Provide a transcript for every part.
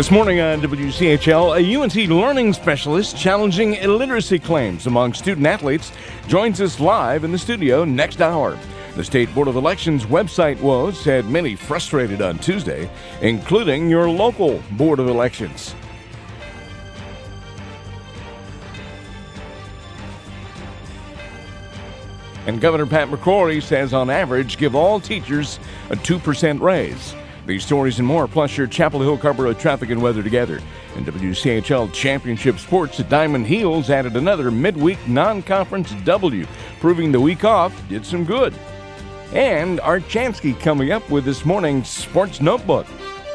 This morning on WCHL, a UNC learning specialist challenging illiteracy claims among student athletes joins us live in the studio next hour. The State Board of Elections website woes had many frustrated on Tuesday, including your local Board of Elections. And Governor Pat McCrory says on average give all teachers a 2% raise. These stories and more, plus your Chapel Hill Carrboro traffic and weather together. In WCHL Championship Sports, the Diamond Heels added another midweek non-conference W, proving the week off did some good. And Art Chansky coming up with this morning's Sports Notebook.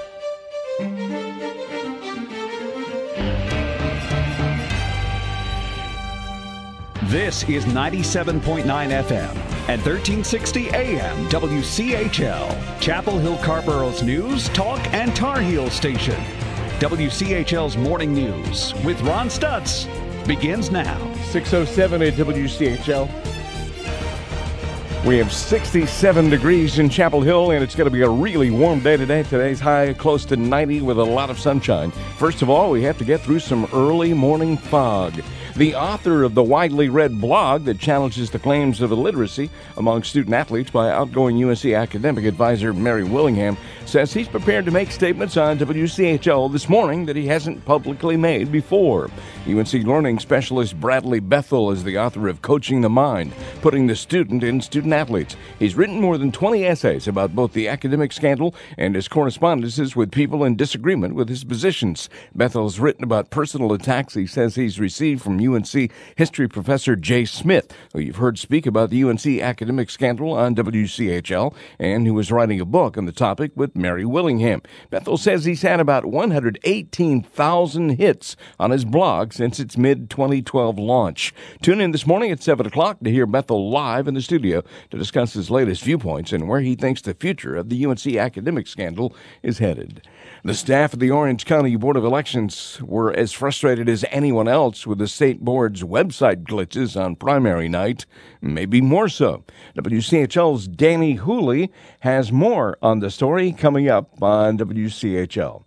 This is 97.9 FM and 1360 AM WCHL, Chapel Hill Carrboro's news, talk, and Tar Heel station. WCHL's Morning News with Ron Stutz begins now. 6:07 at WCHL. We have 67 degrees in Chapel Hill, and it's going to be a really warm day today. Today's high close to 90 with a lot of sunshine. First of all, we have to get through some early morning fog. The author of the widely read blog that challenges the claims of illiteracy among student athletes by outgoing UNC academic advisor Mary Willingham says he's prepared to make statements on WCHL this morning that he hasn't publicly made before. UNC learning specialist Bradley Bethel is the author of Coaching the Mind, Putting the Student in Student Athletes. He's written more than 20 essays about both the academic scandal and his correspondences with people in disagreement with his positions. Bethel's written about personal attacks he says he's received from UNC history professor Jay Smith, who you've heard speak about the UNC academic scandal on WCHL, and who is writing a book on the topic with Mary Willingham. Bethel says he's had about 118,000 hits on his blog since its mid-2012 launch. Tune in this morning at 7 o'clock to hear Bethel live in the studio to discuss his latest viewpoints and where he thinks the future of the UNC academic scandal is headed. The staff of the Orange County Board of Elections were as frustrated as anyone else with the state board's website glitches on primary night, maybe more so. WCHL's Danny Hooley has more on the story coming up on WCHL.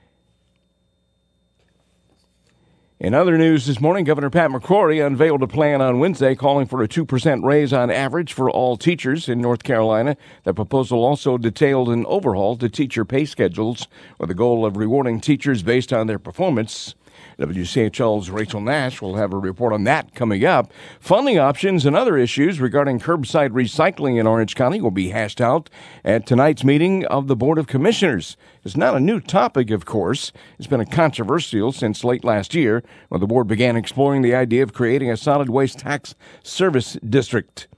In other news this morning, Governor Pat McCrory unveiled a plan on Wednesday calling for a 2% raise on average for all teachers in North Carolina. The proposal also detailed an overhaul to teacher pay schedules with the goal of rewarding teachers based on their performance. WCHL's Rachel Nash will have a report on that coming up. Funding options and other issues regarding curbside recycling in Orange County will be hashed out at tonight's meeting of the Board of Commissioners. It's not a new topic, of course. It's been a controversial since late last year when the board began exploring the idea of creating a solid waste tax service district.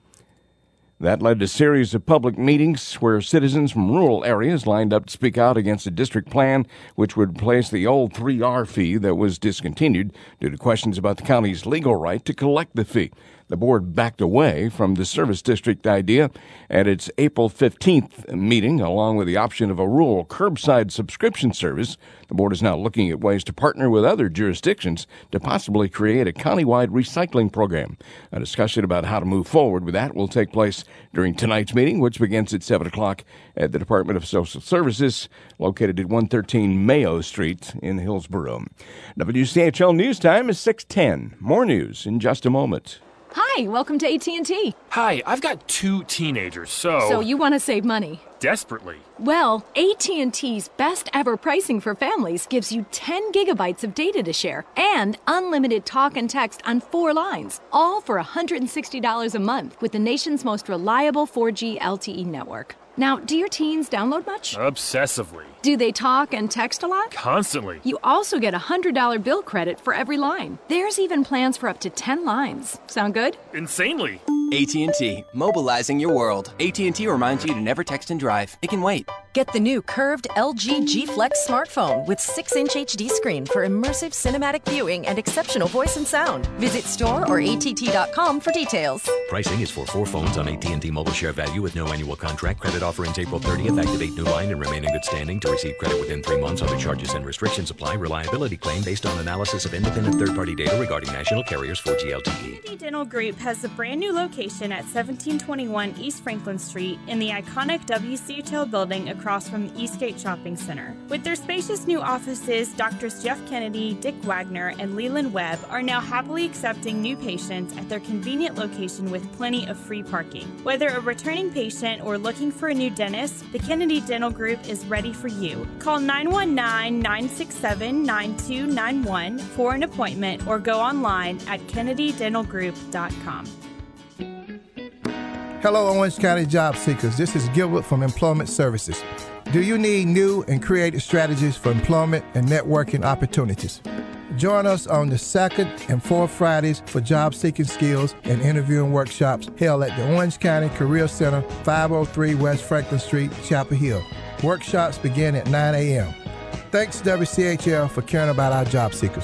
That led to a series of public meetings where citizens from rural areas lined up to speak out against a district plan which would replace the old 3R fee that was discontinued due to questions about the county's legal right to collect the fee. The board backed away from the service district idea at its April 15th meeting, along with the option of a rural curbside subscription service. The board is now looking at ways to partner with other jurisdictions to possibly create a countywide recycling program. A discussion about how to move forward with that will take place during tonight's meeting, which begins at 7 o'clock at the Department of Social Services, located at 113 Mayo Street in Hillsborough. WCHL News Time is 6:10. More news in just a moment. Hi, welcome to AT&T. Hi, I've got 2 teenagers, so you want to save money? Desperately. Well, AT&T's best ever pricing for families gives you 10 gigabytes of data to share and unlimited talk and text on 4 lines, all for $160 a month with the nation's most reliable 4G LTE network. Now, do your teens download much? Obsessively. Do they talk and text a lot? Constantly. You also get a $100 bill credit for every line. There's even plans for up to 10 lines. Sound good? Insanely. AT&T, mobilizing your world. AT&T reminds you to never text and drive. It can wait. Get the new curved LG G Flex smartphone with 6-inch HD screen for immersive cinematic viewing and exceptional voice and sound. Visit store or att.com for details. Pricing is for 4 phones on AT&T Mobile Share Value with no annual contract. Credit offer ends April 30th. Activate new line and remain in good standing. To receive credit within 3 months, other charges and restrictions apply. Reliability claim based on analysis of independent third-party data regarding national carriers 4G LTE. Dental Group has a brand new location at 1721 East Franklin Street in the iconic WCHL building across from the Eastgate Shopping Center. With their spacious new offices, Drs. Jeff Kennedy, Dick Wagner, and Leland Webb are now happily accepting new patients at their convenient location with plenty of free parking. Whether a returning patient or looking for a new dentist, the Kennedy Dental Group is ready for you. Call 919-967-9291 for an appointment or go online at kennedydentalgroup.com. Hello, Orange County job seekers. This is Gilbert from Employment Services. Do you need new and creative strategies for employment and networking opportunities? Join us on the second and fourth Fridays for job seeking skills and interviewing workshops held at the Orange County Career Center, 503 West Franklin Street, Chapel Hill. Workshops begin at 9 a.m. Thanks WCHL for caring about our job seekers.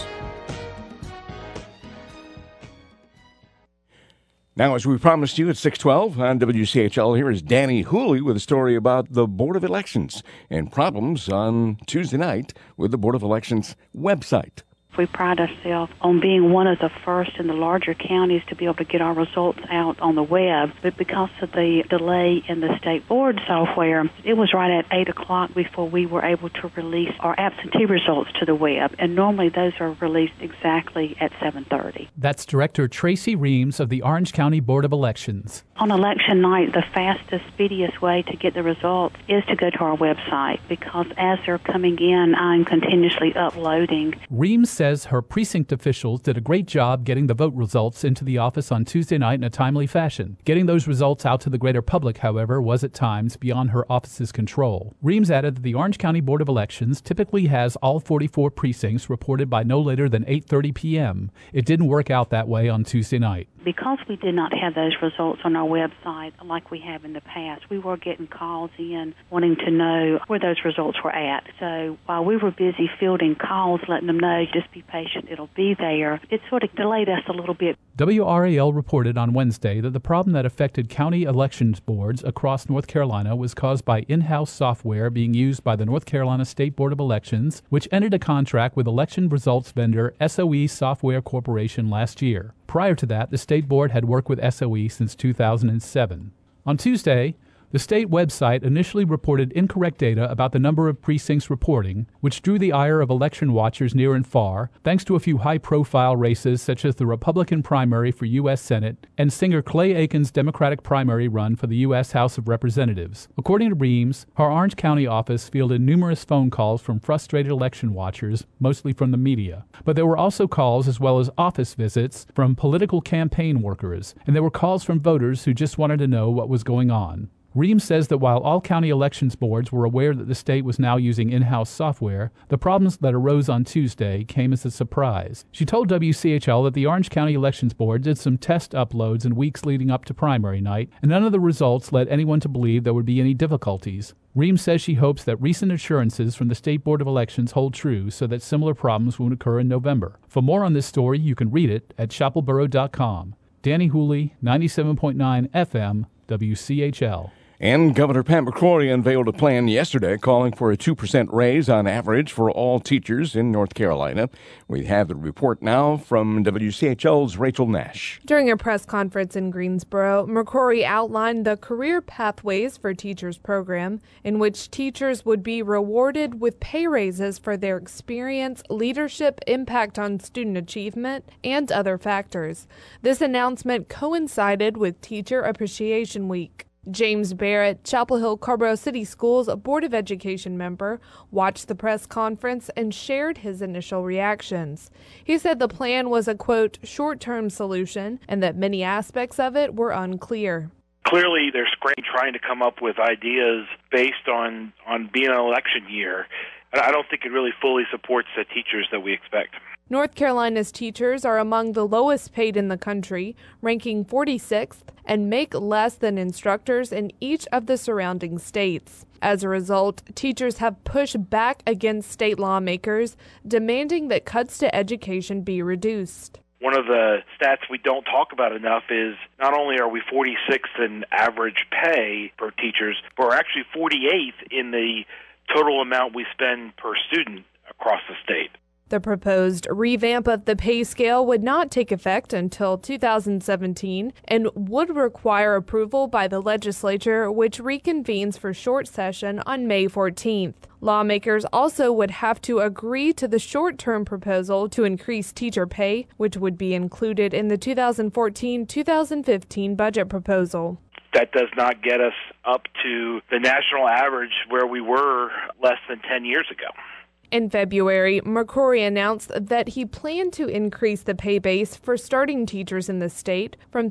Now, as we promised you at 6:12 on WCHL, here is Danny Hooley with a story about the Board of Elections and problems on Tuesday night with the Board of Elections website. We pride ourselves on being one of the first in the larger counties to be able to get our results out on the web. But because of the delay in the state board software, it was right at 8 o'clock before we were able to release our absentee results to the web. And normally those are released exactly at 7:30. That's Director Tracy Reams of the Orange County Board of Elections. On election night, the fastest, speediest way to get the results is to go to our website, because as they're coming in, I'm continuously uploading. Reams says her precinct officials did a great job getting the vote results into the office on Tuesday night in a timely fashion. Getting those results out to the greater public, however, was at times beyond her office's control. Reams added that the Orange County Board of Elections typically has all 44 precincts reported by no later than 8:30 p.m. It didn't work out that way on Tuesday night. Because we did not have those results on our website like we have in the past, we were getting calls in wanting to know where those results were at. So while we were busy fielding calls, letting them know, just be patient, it'll be there, it sort of delayed us a little bit. WRAL reported on Wednesday that the problem that affected county elections boards across North Carolina was caused by in-house software being used by the North Carolina State Board of Elections, which ended a contract with election results vendor SOE Software Corporation last year. Prior to that, the state board had worked with SOE since 2007. On Tuesday, the state website initially reported incorrect data about the number of precincts reporting, which drew the ire of election watchers near and far, thanks to a few high-profile races such as the Republican primary for U.S. Senate and singer Clay Aiken's Democratic primary run for the U.S. House of Representatives. According to Reams, her Orange County office fielded numerous phone calls from frustrated election watchers, mostly from the media. But there were also calls as well as office visits from political campaign workers, and there were calls from voters who just wanted to know what was going on. Reams says that while all county elections boards were aware that the state was now using in-house software, the problems that arose on Tuesday came as a surprise. She told WCHL that the Orange County Elections Board did some test uploads in weeks leading up to primary night, and none of the results led anyone to believe there would be any difficulties. Reams says she hopes that recent assurances from the State Board of Elections hold true so that similar problems won't occur in November. For more on this story, you can read it at chapelboro.com. Danny Hooley, 97.9 FM, WCHL. And Governor Pat McCrory unveiled a plan yesterday calling for a 2% raise on average for all teachers in North Carolina. We have the report now from WCHL's Rachel Nash. During a press conference in Greensboro, McCrory outlined the Career Pathways for Teachers program, in which teachers would be rewarded with pay raises for their experience, leadership, impact on student achievement, and other factors. This announcement coincided with Teacher Appreciation Week. James Barrett, Chapel Hill Carborough City Schools Board of Education member, watched the press conference and shared his initial reactions. He said the plan was a, quote, short-term solution and that many aspects of it were unclear. Clearly, they're trying to come up with ideas based on being an election year. I don't think it really fully supports the teachers that we expect. North Carolina's teachers are among the lowest paid in the country, ranking 46th, and make less than instructors in each of the surrounding states. As a result, teachers have pushed back against state lawmakers, demanding that cuts to education be reduced. One of the stats we don't talk about enough is not only are we 46th in average pay for teachers, but we're actually 48th in the total amount we spend per student across the state. The proposed revamp of the pay scale would not take effect until 2017 and would require approval by the legislature, which reconvenes for short session on May 14th. Lawmakers also would have to agree to the short-term proposal to increase teacher pay, which would be included in the 2014-2015 budget proposal. That does not get us up to the national average where we were less than 10 years ago. In February, McCrory announced that he planned to increase the pay base for starting teachers in the state from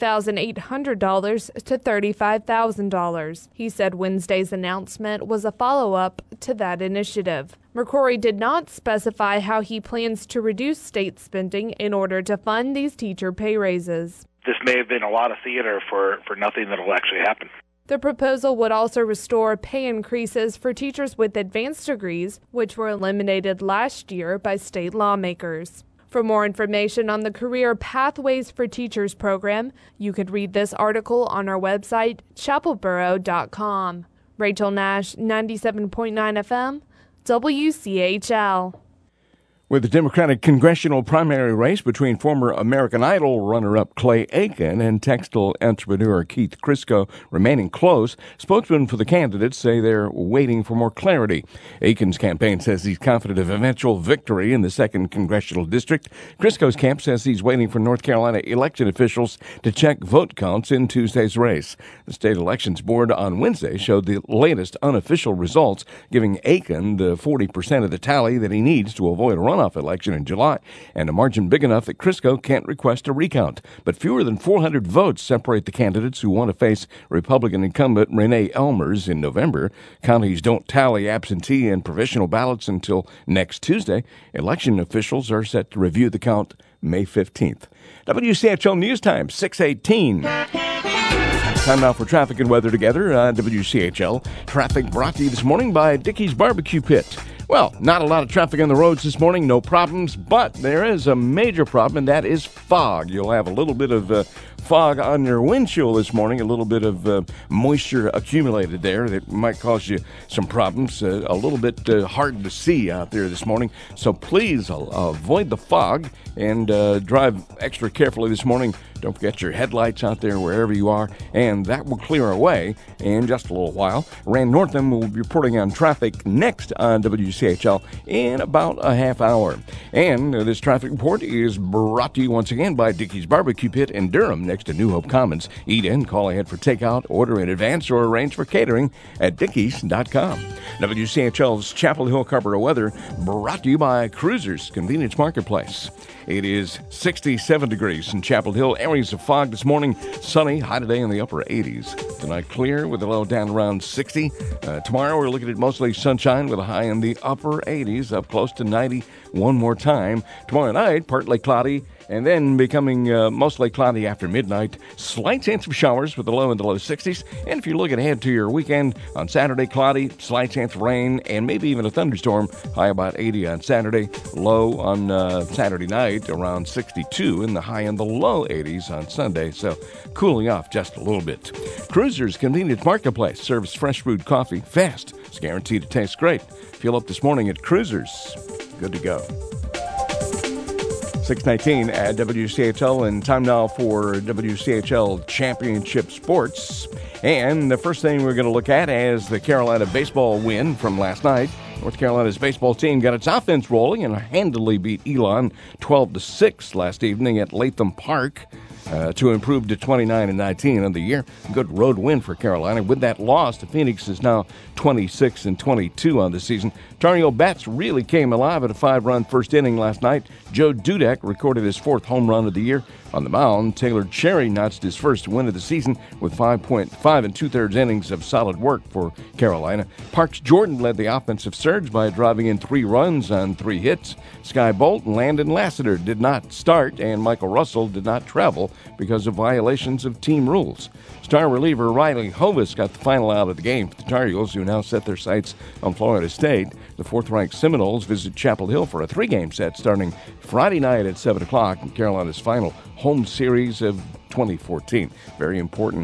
$30,800 to $35,000. He said Wednesday's announcement was a follow-up to that initiative. McCrory did not specify how he plans to reduce state spending in order to fund these teacher pay raises. This may have been a lot of theater for nothing that will actually happen. The proposal would also restore pay increases for teachers with advanced degrees, which were eliminated last year by state lawmakers. For more information on the Career Pathways for Teachers program, you could read this article on our website, chapelboro.com. Rachel Nash, 97.9 FM, WCHL. With the Democratic congressional primary race between former American Idol runner-up Clay Aiken and textile entrepreneur Keith Crisco remaining close, spokesmen for the candidates say they're waiting for more clarity. Aiken's campaign says he's confident of eventual victory in the 2nd Congressional District. Crisco's camp says he's waiting for North Carolina election officials to check vote counts in Tuesday's race. The State Elections Board on Wednesday showed the latest unofficial results, giving Aiken the 40% of the tally that he needs to avoid a runoff election in July, and a margin big enough that Crisco can't request a recount. But fewer than 400 votes separate the candidates who want to face Republican incumbent Renee Elmers in November. Counties don't tally absentee and provisional ballots until next Tuesday. Election officials are set to review the count May 15th. WCHL News Time, 6:18. Time now for traffic and weather together on WCHL. Traffic brought to you this morning by Dickey's Barbecue Pit. Well, not a lot of traffic on the roads this morning, no problems, but there is a major problem, and that is fog. You'll have a little bit of fog on your windshield this morning, a little bit of moisture accumulated there that might cause you some problems. A little bit hard to see out there this morning, so please avoid the fog and drive extra carefully this morning. Don't forget your headlights out there wherever you are, and that will clear away in just a little while. Rand Northam will be reporting on traffic next on WCHL in about a half hour. And this traffic report is brought to you once again by Dickey's Barbecue Pit in Durham next to New Hope Commons. Eat in, call ahead for takeout, order in advance, or arrange for catering at dickeys.com. WCHL's Chapel Hill Carpenter weather brought to you by Cruisers Convenience Marketplace. It is 67 degrees in Chapel Hill. Areas of fog this morning. Sunny, high today in the upper 80s. Tonight clear with a low down around 60. Tomorrow we're looking at mostly sunshine with a high in the upper 80s, up close to 90 one more time. Tomorrow night, partly cloudy, and then becoming mostly cloudy after midnight. Slight chance of showers with a low in the low 60s. And if you're looking ahead to your weekend, on Saturday, cloudy, slight chance of rain, and maybe even a thunderstorm. High about 80 on Saturday, low on Saturday night, around 62, and the high in the low 80s on Sunday. So cooling off just a little bit. Cruisers Convenience Marketplace serves fresh brewed coffee fast. It's guaranteed to taste great. Fuel up this morning at Cruisers. Good to go. 6:19 at WCHL, and time now for WCHL Championship Sports. And the first thing we're going to look at is the Carolina baseball win from last night. North Carolina's baseball team got its offense rolling and handily beat Elon 12-6 last evening at Latham Park to improve to 29-19 on the year. Good road win for Carolina. With that loss, the Phoenix is now 26-22 on the season. Tar Heel Bats really came alive at a 5-run first inning last night. Joe Dudek recorded his 4th home run of the year. On the mound, Taylor Cherry notched his first win of the season with 5.5 2/3 innings of solid work for Carolina. Parks Jordan led the offensive surge by driving in 3 runs on 3 hits. Sky Bolt and Landon Lassiter did not start, and Michael Russell did not travel because of violations of team rules. Star reliever Riley Hovis got the final out of the game for the Tar Heels, who now set their sights on Florida State. The 4th-ranked Seminoles visit Chapel Hill for a 3-game set starting Friday night at 7 o'clock in Carolina's final home series of 2014. Very important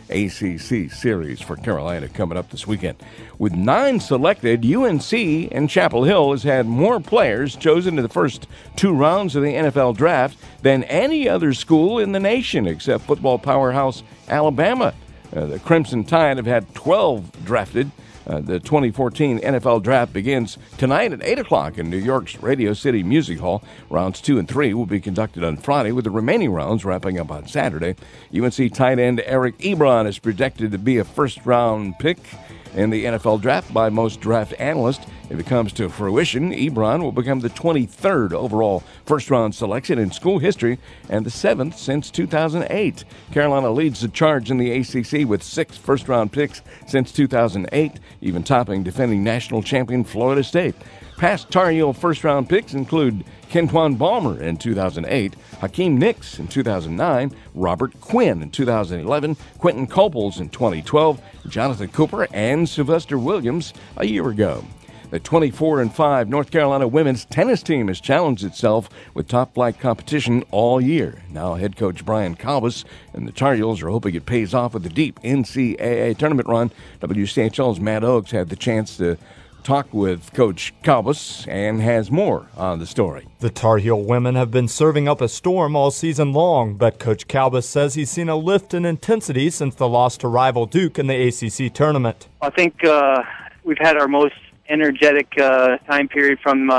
ACC series for Carolina coming up this weekend. With 9 selected, UNC in Chapel Hill has had more players chosen in the first 2 rounds of the NFL draft than any other school in the nation except football powerhouse Alabama. The Crimson Tide have had 12 drafted. The 2014 NFL Draft begins tonight at 8 o'clock in New York's Radio City Music Hall. Rounds 2 and 3 will be conducted on Friday, with the remaining rounds wrapping up on Saturday. UNC tight end Eric Ebron is projected to be a first-round pick in the NFL Draft by most draft analysts. If it comes to fruition, Ebron will become the 23rd overall first-round selection in school history and the 7th since 2008. Carolina leads the charge in the ACC with 6 first-round picks since 2008, even topping defending national champion Florida State. Past Tar Heel first-round picks include Kentuan Balmer in 2008, Hakeem Nicks in 2009, Robert Quinn in 2011, Quentin Coples in 2012, Jonathan Cooper, and Sylvester Williams a year ago. The 24-5 North Carolina women's tennis team has challenged itself with top-flight competition all year. Now head coach Brian Kalbas and the Tar Heels are hoping it pays off with a deep NCAA tournament run. WCHL's Matt Oakes had the chance to talk with Coach Kalbas and has more on the story. The Tar Heel women have been serving up a storm all season long, but Coach Kalbas says he's seen a lift in intensity since the loss to rival Duke in the ACC tournament. I think we've had our most energetic time period from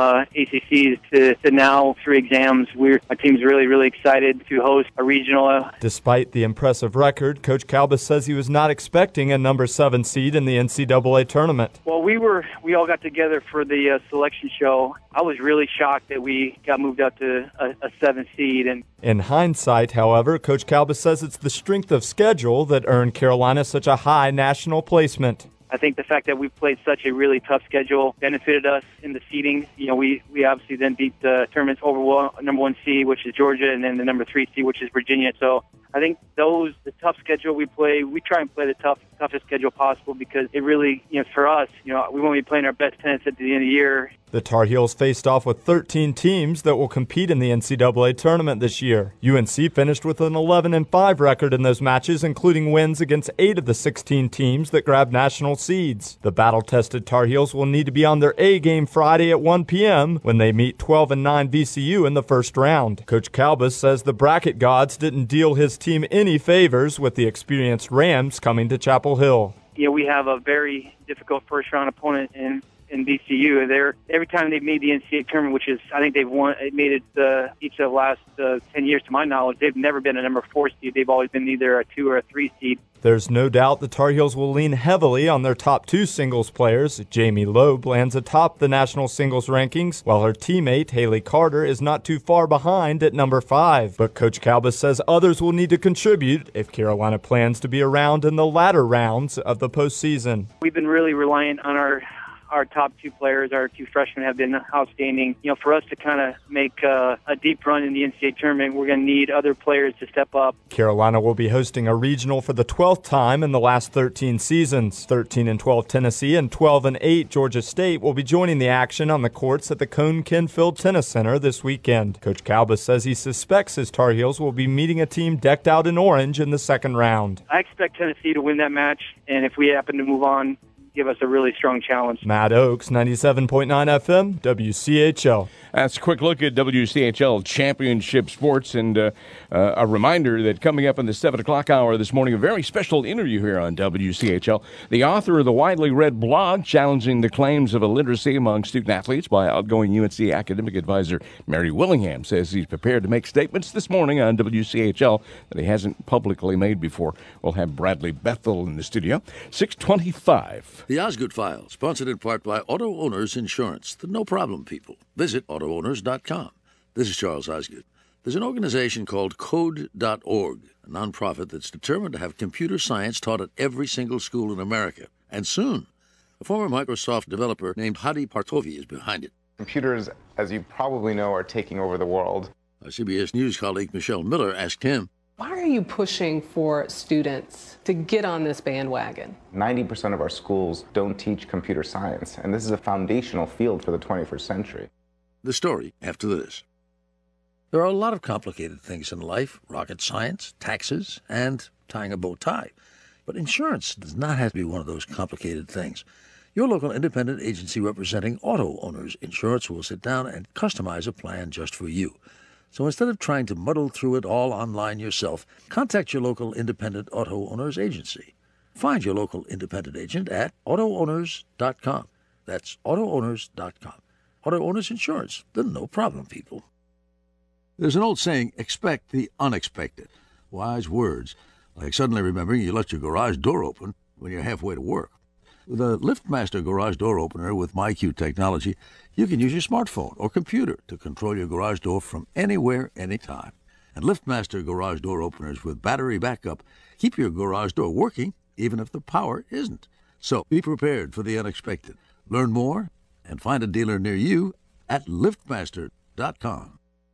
ACC to now 3 exams. Our team's really excited to host a regional. Despite the impressive record, Coach Kalbas says he was not expecting a number 7 seed in the NCAA tournament. Well, we all got together for the selection show. I was really shocked that we got moved up to a 7 seed. And in hindsight, however, Coach Kalbas says it's the strength of schedule that earned Carolina such a high national placement. I think the fact that we played such a really tough schedule benefited us in the seeding. You know, we obviously then beat the tournament's overall number 1 seed, which is Georgia, and then the number 3 seed, which is Virginia. So I think the tough schedule we play, we try and play the toughest schedule possible because it really, for us, we want to be playing our best tennis at the end of the year. The Tar Heels faced off with 13 teams that will compete in the NCAA tournament this year. UNC finished with an 11-5 record in those matches, including wins against 8 of the 16 teams that grabbed national seeds. The battle-tested Tar Heels will need to be on their A game Friday at 1 p.m. when they meet 12-9 VCU in the first round. Coach Kalbas says the bracket gods didn't deal his team any favors with the experienced Rams coming to Chapel Hill. We have a very difficult first-round opponent in VCU. Every time they've made the NCAA tournament, which is, I think they've made it each of the last 10 years to my knowledge, they've never been a number 4 seed. They've always been either a 2 or a 3 seed. There's no doubt the Tar Heels will lean heavily on their top 2 singles players. Jamie Loeb lands atop the national singles rankings, while her teammate Haley Carter is not too far behind at number 5. But Coach Kalbas says others will need to contribute if Carolina plans to be around in the latter rounds of the postseason. We've been really reliant on our top 2 players. Our 2 freshmen have been outstanding. For us to kind of make a deep run in the NCAA tournament, we're going to need other players to step up. Carolina will be hosting a regional for the 12th time in the last 13 seasons. 13-12 Tennessee and 12-8 Georgia State will be joining the action on the courts at the Cone Kenfield Tennis Center this weekend. Coach Kalbas says he suspects his Tar Heels will be meeting a team decked out in orange in the second round. I expect Tennessee to win that match, and if we happen to move on, give us a really strong challenge. Matt Oakes, 97.9 FM, WCHL. That's a quick look at WCHL Championship Sports, and a reminder that coming up in the 7 o'clock hour this morning, a very special interview here on WCHL. The author of the widely read blog challenging the claims of illiteracy among student-athletes by outgoing UNC academic advisor Mary Willingham says he's prepared to make statements this morning on WCHL that he hasn't publicly made before. We'll have Bradley Bethel in the studio. 6:25. The Osgood File, sponsored in part by Auto Owners Insurance, the no-problem people. Visit AutoOwners.com. This is Charles Osgood. There's an organization called Code.org, a nonprofit that's determined to have computer science taught at every single school in America. And soon, a former Microsoft developer named Hadi Partovi is behind it. Computers, as you probably know, are taking over the world. Our CBS News colleague Michelle Miller asked him, why are you pushing for students to get on this bandwagon? 90% of our schools don't teach computer science, and this is a foundational field for the 21st century. The story after this. There are a lot of complicated things in life, rocket science, taxes, and tying a bow tie. But insurance does not have to be one of those complicated things. Your local independent agency representing auto owners insurance will sit down and customize a plan just for you. So instead of trying to muddle through it all online yourself, contact your local independent auto owners agency. Find your local independent agent at AutoOwners.com. That's AutoOwners.com. Auto Owners Insurance, the no-problem people. There's an old saying, expect the unexpected. Wise words, like suddenly remembering you left your garage door open when you're halfway to work. With a LiftMaster garage door opener with MyQ technology, you can use your smartphone or computer to control your garage door from anywhere, anytime. And LiftMaster garage door openers with battery backup keep your garage door working even if the power isn't. So be prepared for the unexpected. Learn more and find a dealer near you at liftmaster.com.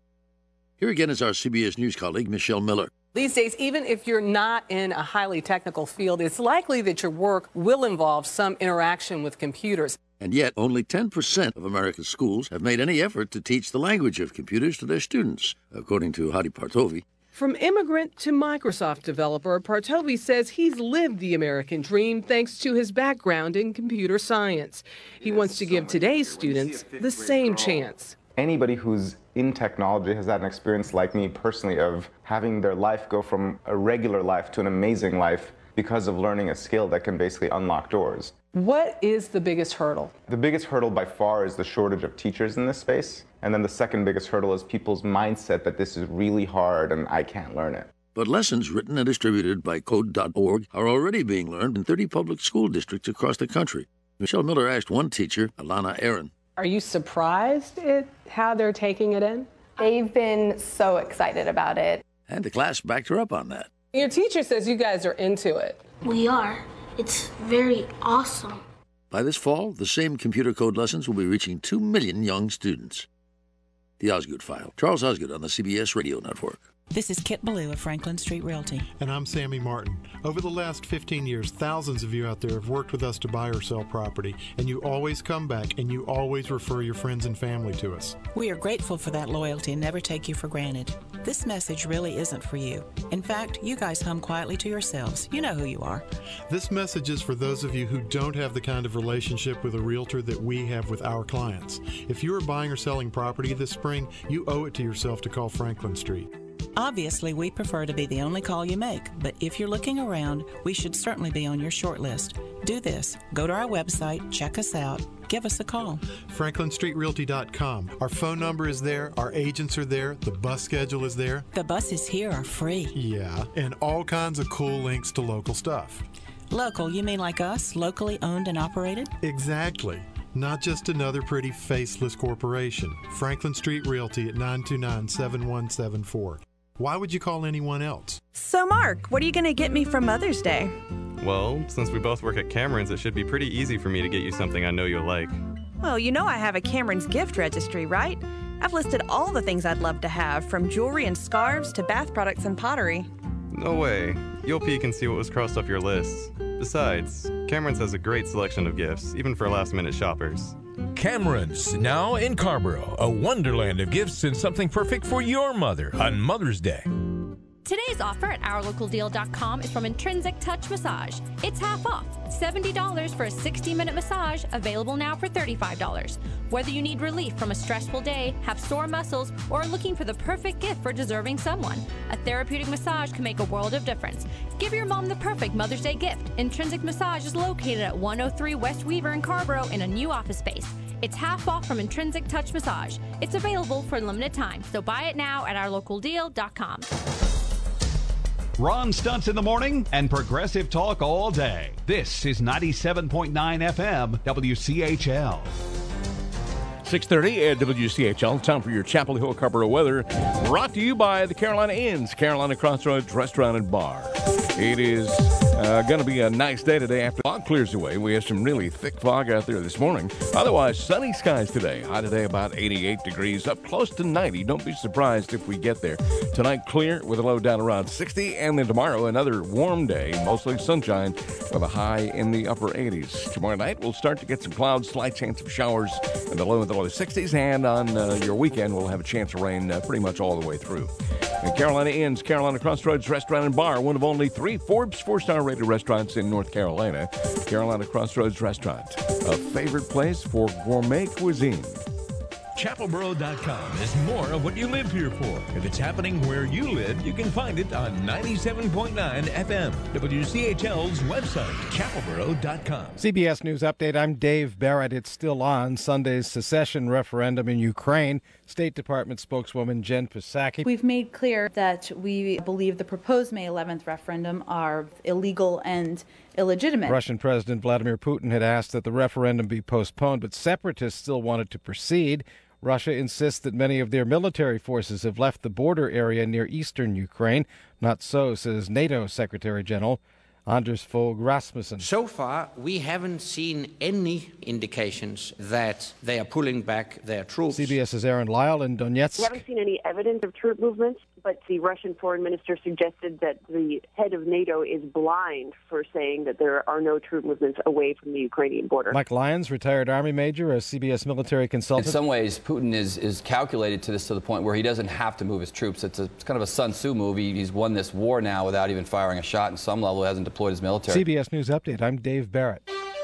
Here again is our CBS News colleague, Michelle Miller. These days, even if you're not in a highly technical field, it's likely that your work will involve some interaction with computers. And yet, only 10% of American schools have made any effort to teach the language of computers to their students, according to Hadi Partovi. From immigrant to Microsoft developer, Partovi says he's lived the American dream thanks to his background in computer science. He wants to give today's students the same chance. Anybody who's in technology has had an experience like me personally of having their life go from a regular life to an amazing life because of learning a skill that can basically unlock doors. What is the biggest hurdle? The biggest hurdle by far is the shortage of teachers in this space. And then the second biggest hurdle is people's mindset that this is really hard and I can't learn it. But lessons written and distributed by Code.org are already being learned in 30 public school districts across the country. Michelle Miller asked one teacher, Alana Aaron. Are you surprised at how they're taking it in? They've been so excited about it. And the class backed her up on that. Your teacher says you guys are into it. We are. It's very awesome. By this fall, the same computer code lessons will be reaching 2 million young students. The Osgood File. Charles Osgood on the CBS Radio Network. This is Kit Ballou of Franklin Street Realty. And I'm Sammy Martin. Over the last 15 years, thousands of you out there have worked with us to buy or sell property, and you always come back and you always refer your friends and family to us. We are grateful for that loyalty and never take you for granted. This message really isn't for you. In fact, you guys hum quietly to yourselves. You know who you are. This message is for those of you who don't have the kind of relationship with a realtor that we have with our clients. If you are buying or selling property this spring, you owe it to yourself to call Franklin Street. Obviously, we prefer to be the only call you make, but if you're looking around, we should certainly be on your short list. Do this. Go to our website, check us out, give us a call. FranklinStreetRealty.com. Our phone number is there, our agents are there, the bus schedule is there. The buses here are free. Yeah, and all kinds of cool links to local stuff. Local, you mean like us, locally owned and operated? Exactly. Not just another pretty faceless corporation. Franklin Street Realty at 929-7174. Why would you call anyone else? So, Mark, what are you going to get me for Mother's Day? Well, since we both work at Cameron's, it should be pretty easy for me to get you something I know you'll like. Well, you know I have a Cameron's gift registry, right? I've listed all the things I'd love to have, from jewelry and scarves to bath products and pottery. No way. You'll peek and see what was crossed off your list. Besides, Cameron's has a great selection of gifts, even for last-minute shoppers. Cameron's, now in Carrboro, a wonderland of gifts and something perfect for your mother on Mother's Day. Today's offer at OurLocalDeal.com is from Intrinsic Touch Massage. It's half off, $70 for a 60-minute massage, available now for $35. Whether you need relief from a stressful day, have sore muscles, or are looking for the perfect gift for deserving someone, a therapeutic massage can make a world of difference. Give your mom the perfect Mother's Day gift. Intrinsic Massage is located at 103 West Weaver in Carrboro in a new office space. It's half off from Intrinsic Touch Massage. It's available for a limited time, so buy it now at OurLocalDeal.com. Ron Stutz in the morning and progressive talk all day. This is 97.9 FM WCHL. 6:30 at WCHL. Time for your Chapel Hill Carrboro weather. Brought to you by the Carolina Inns, Carolina Crossroads Restaurant and Bar. It is going to be a nice day today after the fog clears away. We have some really thick fog out there this morning. Otherwise, sunny skies today. High today about 88 degrees, up close to 90. Don't be surprised if we get there. Tonight, clear with a low down around 60. And then tomorrow, another warm day, mostly sunshine with a high in the upper 80s. Tomorrow night, we'll start to get some clouds, slight chance of showers in the low 60s. And on your weekend, we'll have a chance of rain pretty much all the way through. And Carolina Inn's Carolina Crossroads Restaurant and Bar, one of only 3 Forbes 4-star rated restaurants in North Carolina. Carolina Crossroads Restaurant, a favorite place for gourmet cuisine. ChapelBoro.com is more of what you live here for. If it's happening where you live, you can find it on 97.9 FM. WCHL's website, ChapelBoro.com. CBS News Update. I'm Dave Barrett. It's still on. Sunday's secession referendum in Ukraine. State Department spokeswoman Jen Psaki. We've made clear that we believe the proposed May 11th referendum are illegal and illegitimate. Russian President Vladimir Putin had asked that the referendum be postponed, but separatists still wanted to proceed. Russia insists that many of their military forces have left the border area near eastern Ukraine. Not so, says NATO Secretary General Anders Fogh Rasmussen. So far, we haven't seen any indications that they are pulling back their troops. CBS's Aaron Lyle in Donetsk. We haven't seen any evidence of troop movements, but the Russian foreign minister suggested that the head of NATO is blind for saying that there are no troop movements away from the Ukrainian border. Mike Lyons, retired Army major, a CBS military consultant. In some ways, Putin is calculated to this to the point where he doesn't have to move his troops. It's kind of a Sun Tzu movie. He's won this war now without even firing a shot. In some level, he hasn't deployed his military. CBS News Update. I'm Dave Barrett.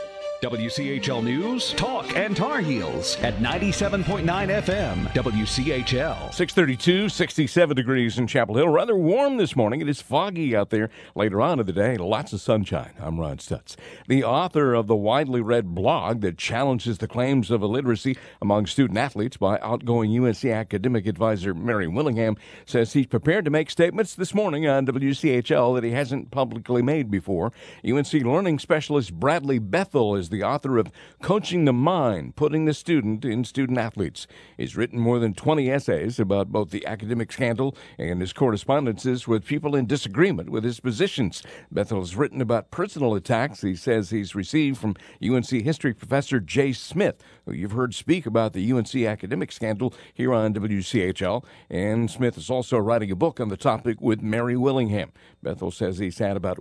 WCHL News, Talk, and Tar Heels at 97.9 FM, WCHL. 632, 67 degrees in Chapel Hill. Rather warm this morning. It is foggy out there later on in the day. Lots of sunshine. I'm Ron Stutz. The author of the widely read blog that challenges the claims of illiteracy among student athletes by outgoing UNC academic advisor Mary Willingham says he's prepared to make statements this morning on WCHL that he hasn't publicly made before. UNC learning specialist Bradley Bethel is the author of Coaching the Mind, Putting the Student in Student Athletes. He's written more than 20 essays about both the academic scandal and his correspondences with people in disagreement with his positions. Bethel has written about personal attacks he says he's received from UNC history professor Jay Smith, who you've heard speak about the UNC academic scandal here on WCHL. And Smith is also writing a book on the topic with Mary Willingham. Bethel says he's had about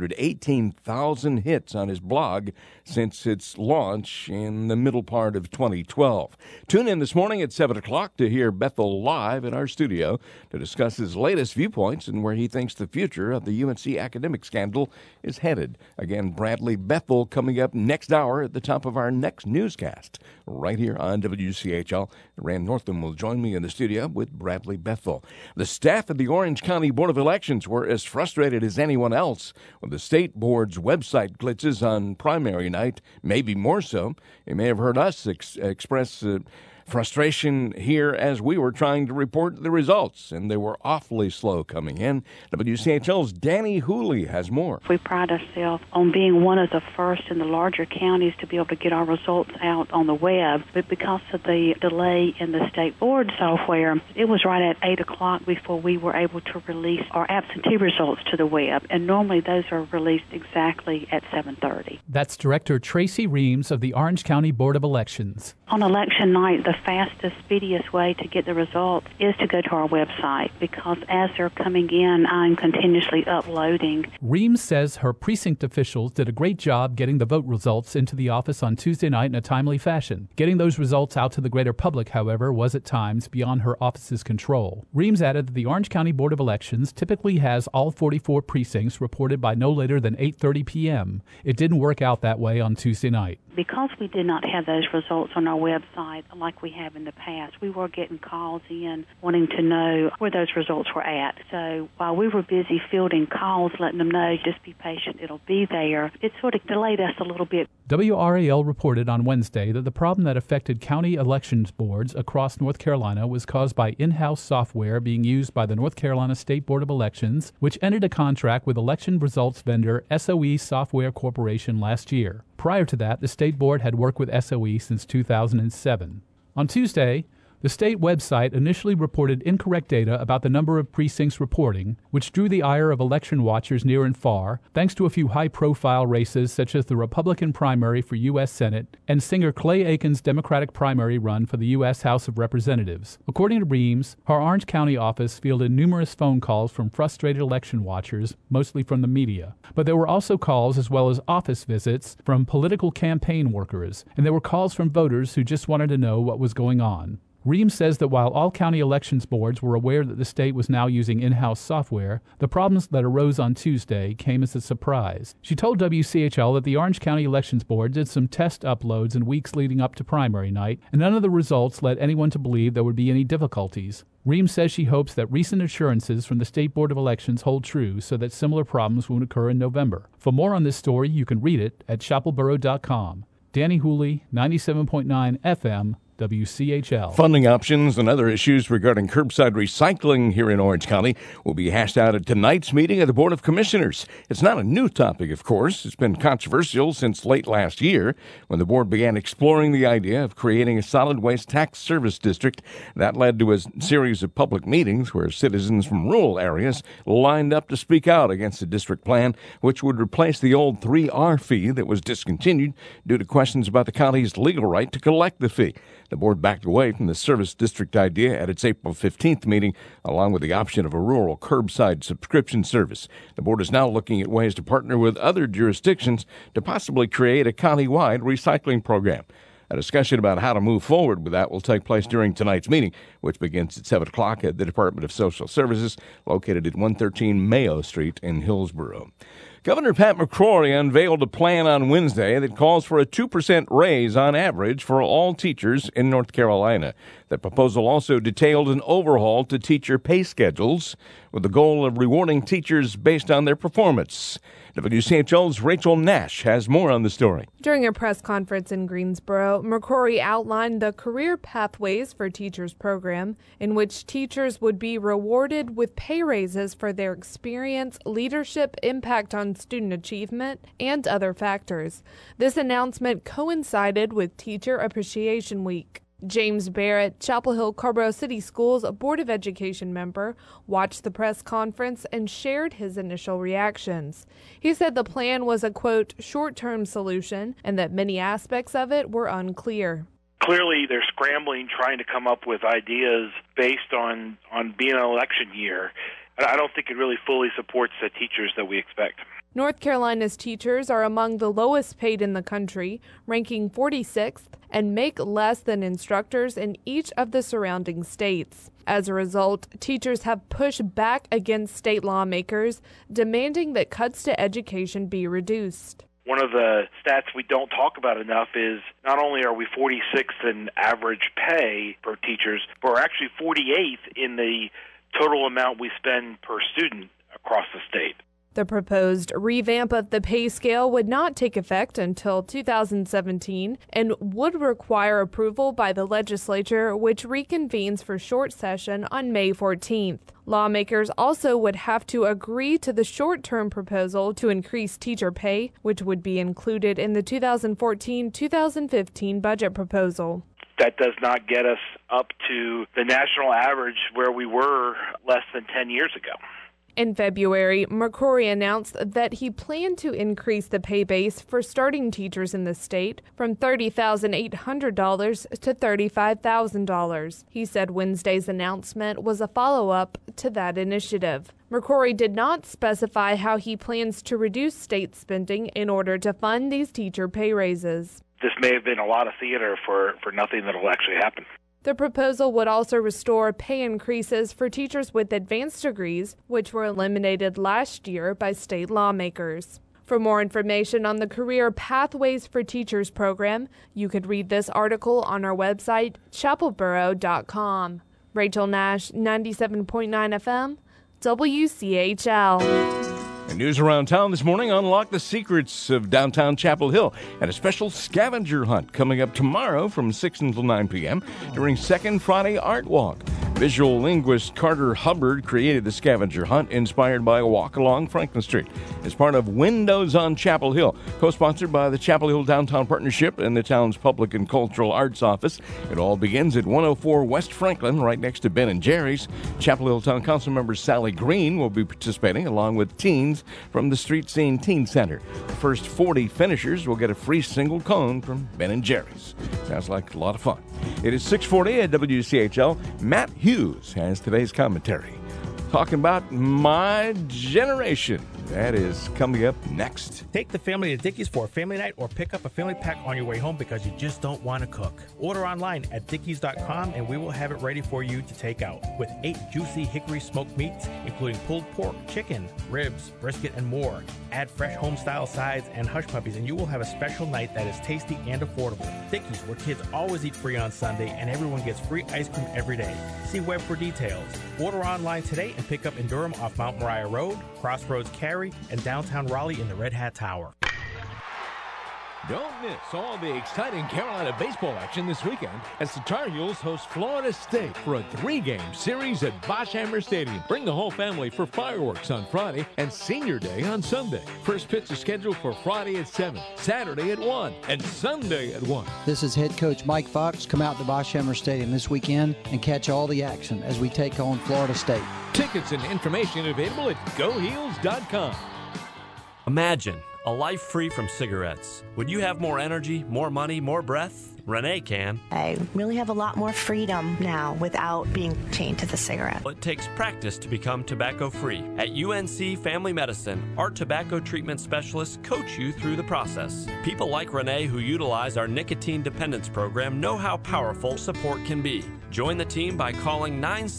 118,000 hits on his blog since its launch in the middle part of 2012. Tune in this morning at 7 o'clock to hear Bethel live in our studio to discuss his latest viewpoints and where he thinks the future of the UNC academic scandal is headed. Again, Bradley Bethel coming up next hour at the top of our next newscast right here on WCHL. Rand Northam will join me in the studio with Bradley Bethel. The staff at the Orange County Board of Elections were as frustrated as anyone else with the state board's website glitches on primary night, maybe more so. You may have heard us express frustration here as we were trying to report the results, and they were awfully slow coming in. WCHL's Danny Hooley has more. We pride ourselves on being one of the first in the larger counties to be able to get our results out on the web, but because of the delay in the state board software, it was right at 8 o'clock before we were able to release our absentee results to the web, and normally those are released exactly at 7:30. That's Director Tracy Reams of the Orange County Board of Elections. On election night, the fastest, speediest way to get the results is to go to our website, because as they're coming in, I'm continuously uploading. Reams says her precinct officials did a great job getting the vote results into the office on Tuesday night in a timely fashion. Getting those results out to the greater public, however, was at times beyond her office's control. Reams added that the Orange County Board of Elections typically has all 44 precincts reported by no later than 8:30 p.m. It didn't work out that way on Tuesday night. Because we did not have those results on our website like we have in the past, we were getting calls in wanting to know where those results were at. So while we were busy fielding calls, letting them know, just be patient, it'll be there, it sort of delayed us a little bit. WRAL reported on Wednesday that the problem that affected county elections boards across North Carolina was caused by in-house software being used by the North Carolina State Board of Elections, which ended a contract with election results vendor SOE Software Corporation last year. Prior to that, the state board had worked with SOE since 2007. On Tuesday, the state website initially reported incorrect data about the number of precincts reporting, which drew the ire of election watchers near and far, thanks to a few high-profile races such as the Republican primary for U.S. Senate and singer Clay Aiken's Democratic primary run for the U.S. House of Representatives. According to Reams, her Orange County office fielded numerous phone calls from frustrated election watchers, mostly from the media. But there were also calls as well as office visits from political campaign workers, and there were calls from voters who just wanted to know what was going on. Reams says that while all county elections boards were aware that the state was now using in-house software, the problems that arose on Tuesday came as a surprise. She told WCHL that the Orange County Elections Board did some test uploads in weeks leading up to primary night, and none of the results led anyone to believe there would be any difficulties. Reams says she hopes that recent assurances from the State Board of Elections hold true so that similar problems won't occur in November. For more on this story, you can read it at chapelboro.com. Danny Hooley, 97.9 FM, WCHL. Funding options and other issues regarding curbside recycling here in Orange County will be hashed out at tonight's meeting of the Board of Commissioners. It's not a new topic, of course. It's been controversial since late last year when the board began exploring the idea of creating a solid waste tax service district. That led to a series of public meetings where citizens from rural areas lined up to speak out against the district plan, which would replace the old 3R fee that was discontinued due to questions about the county's legal right to collect the fee. The board backed away from the service district idea at its April 15th meeting, along with the option of a rural curbside subscription service. The board is now looking at ways to partner with other jurisdictions to possibly create a county-wide recycling program. A discussion about how to move forward with that will take place during tonight's meeting, which begins at 7 o'clock at the Department of Social Services, located at 113 Mayo Street in Hillsborough. Governor Pat McCrory unveiled a plan on Wednesday that calls for a 2% raise on average for all teachers in North Carolina. The proposal also detailed an overhaul to teacher pay schedules with the goal of rewarding teachers based on their performance. WCHL's Rachel Nash has more on the story. During a press conference in Greensboro, McCrory outlined the Career Pathways for Teachers program, in which teachers would be rewarded with pay raises for their experience, leadership, impact on student achievement, and other factors. This announcement coincided with Teacher Appreciation Week. James Barrett, Chapel Hill Carborough City Schools Board of Education member, watched the press conference and shared his initial reactions. He said the plan was a, quote, short-term solution and that many aspects of it were unclear. Clearly, they're scrambling, trying to come up with ideas based on being an election year. I don't think it really fully supports the teachers that we expect. North Carolina's teachers are among the lowest paid in the country, ranking 46th, and make less than instructors in each of the surrounding states. As a result, teachers have pushed back against state lawmakers, demanding that cuts to education be reduced. One of the stats we don't talk about enough is not only are we 46th in average pay for teachers, but we're actually 48th in the total amount we spend per student across the state. The proposed revamp of the pay scale would not take effect until 2017 and would require approval by the legislature, which reconvenes for short session on May 14th. Lawmakers also would have to agree to the short-term proposal to increase teacher pay, which would be included in the 2014-2015 budget proposal. That does not get us up to the national average where we were less than 10 years ago. In February, McCrory announced that he planned to increase the pay base for starting teachers in the state from $30,800 to $35,000. He said Wednesday's announcement was a follow-up to that initiative. McCrory did not specify how he plans to reduce state spending in order to fund these teacher pay raises. This may have been a lot of theater for nothing that will actually happen. The proposal would also restore pay increases for teachers with advanced degrees, which were eliminated last year by state lawmakers. For more information on the Career Pathways for Teachers program, you could read this article on our website, chapelboro.com. Rachel Nash, 97.9 FM, WCHL. And news around town this morning: unlock the secrets of downtown Chapel Hill at a special scavenger hunt coming up tomorrow from 6 until 9 p.m. during Second Friday Art Walk. Visual linguist Carter Hubbard created the scavenger hunt inspired by a walk along Franklin Street as part of Windows on Chapel Hill, co-sponsored by the Chapel Hill Downtown Partnership and the town's Public and Cultural Arts Office. It all begins at 104 West Franklin, right next to Ben & Jerry's. Chapel Hill Town Council member Sally Green will be participating along with teens from the Street Scene Teen Center. The first 40 finishers will get a free single cone from Ben & Jerry's. Sounds like a lot of fun. It is 6:40 at WCHL. Matt Hughes has today's commentary, talking about my generation That is coming up next. Take the family to Dickey's for a family night or pick up a family pack on your way home because you just don't want to cook. Order online at dickeys.com and we will have it ready for you to take out. With 8 juicy hickory smoked meats, including pulled pork, chicken, ribs, brisket, and more. Add fresh home-style sides and hush puppies and you will have a special night that is tasty and affordable. Dickey's, where kids always eat free on Sunday and everyone gets free ice cream every day. See web for details. Order online today and pick up in Durham off Mount Moriah Road, Crossroads Cary, and downtown Raleigh in the Red Hat Tower. Don't miss all the exciting Carolina baseball action this weekend as the Tar Heels host Florida State for a 3-game series at Boschhammer Stadium. Bring the whole family for fireworks on Friday and Senior Day on Sunday. First pitch is scheduled for Friday at 7, Saturday at 1, and Sunday at 1. This is head coach Mike Fox. Come out to Boschhammer Stadium this weekend and catch all the action as we take on Florida State. Tickets and information available at GoHeels.com. Imagine a life free from cigarettes. Would you have more energy, more money, more breath? Renee can. I really have a lot more freedom now without being chained to the cigarette. It takes practice to become tobacco-free. At UNC Family Medicine, our tobacco treatment specialists coach you through the process. People like Renee who utilize our nicotine dependence program know how powerful support can be. Join the team by calling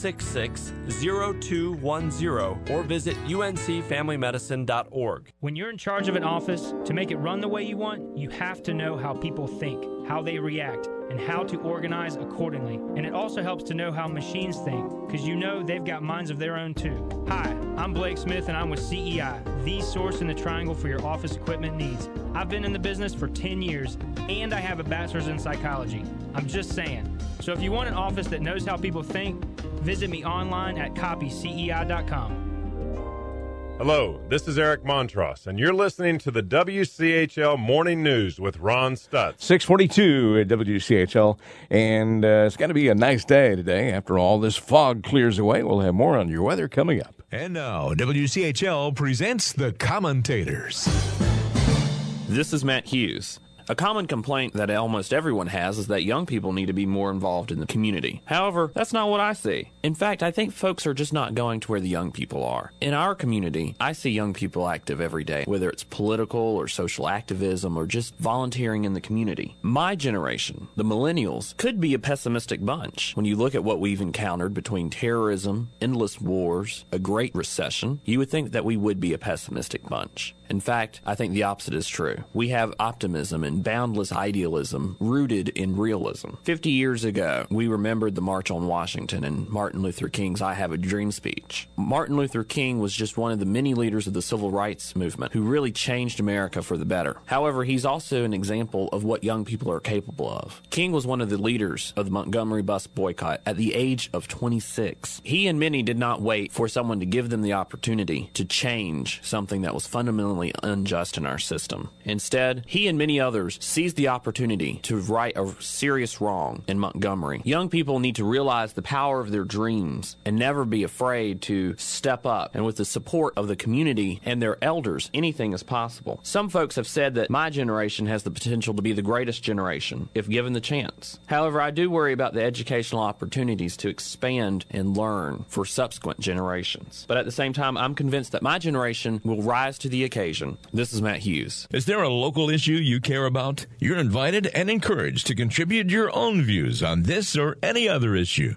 966-0210 or visit uncfamilymedicine.org. When you're in charge of an office, to make it run the way you want, you have to know how people think, how they react, and how to organize accordingly. And it also helps to know how machines think, because you know they've got minds of their own too. Hi, I'm Blake Smith and I'm with CEI, the source in the triangle for your office equipment needs. I've been in the business for 10 years and I have a bachelor's in psychology. I'm just saying. So if you want an office that knows how people think, visit me online at copycei.com. Hello, this is Eric Montross, and you're listening to the WCHL Morning News with Ron Stutz. 6:42 at WCHL, and it's going to be a nice day today. After all this fog clears away, we'll have more on your weather coming up. And now, WCHL presents The Commentators. This is Matt Hughes. A common complaint that almost everyone has is that young people need to be more involved in the community. However, that's not what I see. In fact, I think folks are just not going to where the young people are. In our community, I see young people active every day, whether it's political or social activism or just volunteering in the community. My generation, the millennials, could be a pessimistic bunch. When you look at what we've encountered between terrorism, endless wars, a great recession, you would think that we would be a pessimistic bunch. In fact, I think the opposite is true. We have optimism and boundless idealism rooted in realism. 50 years ago, we remembered the March on Washington and Martin Luther King's I Have a Dream speech. Martin Luther King was just one of the many leaders of the civil rights movement who really changed America for the better. However, he's also an example of what young people are capable of. King was one of the leaders of the Montgomery bus boycott at the age of 26. He and many did not wait for someone to give them the opportunity to change something that was fundamentally unjust in our system. Instead, he and many others seized the opportunity to right a serious wrong in Montgomery. Young people need to realize the power of their dreams and never be afraid to step up. And with the support of the community and their elders, anything is possible. Some folks have said that my generation has the potential to be the greatest generation if given the chance. However, I do worry about the educational opportunities to expand and learn for subsequent generations. But at the same time, I'm convinced that my generation will rise to the occasion. This is Matt Hughes. Is there a local issue you care about? You're invited and encouraged to contribute your own views on this or any other issue.